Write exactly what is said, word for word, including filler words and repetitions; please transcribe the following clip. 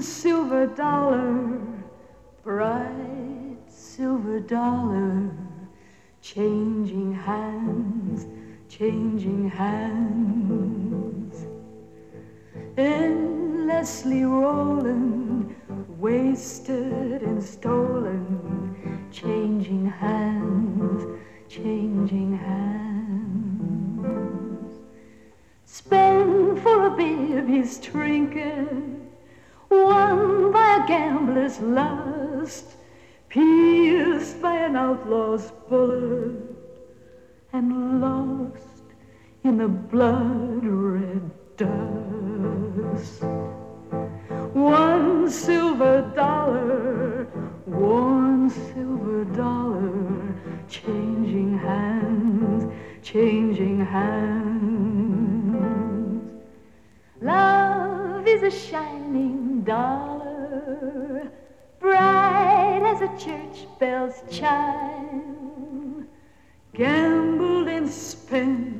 silver dollar, bright silver dollar, changing hands, changing hands, endlessly rolling, wasted and stolen, changing hands, changing hands. Spent for a bib his trinket, won by a gambler's lust, pierced by an outlaw's bullet, and lost in the blood-red dust. One silver dollar, one silver dollar, changing hands, changing hands. Love is a shining dollar, bright as a church bell's chime, gambled and spent